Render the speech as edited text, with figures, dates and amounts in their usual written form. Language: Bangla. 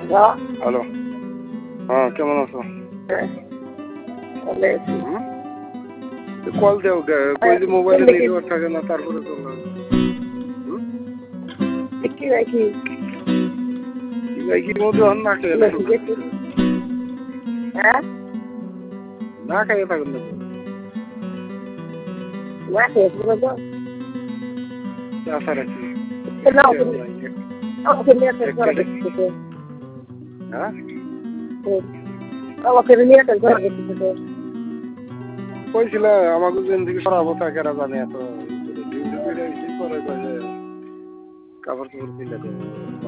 হ্যালো, হ্যাঁ কেমন আছো? কল দেও কই যে মোবাইলে নেটওয়ার্ক থাকে না তারপরে তো কি মধ্যে না খেয়ে না খাইয়ে থাকুন না আশা রাখি হ্যাঁ কইছিল আমাকে জিন্দিগি সরাবো তাকেরা জানে এত কাপড় চোপড় কিনে দেবো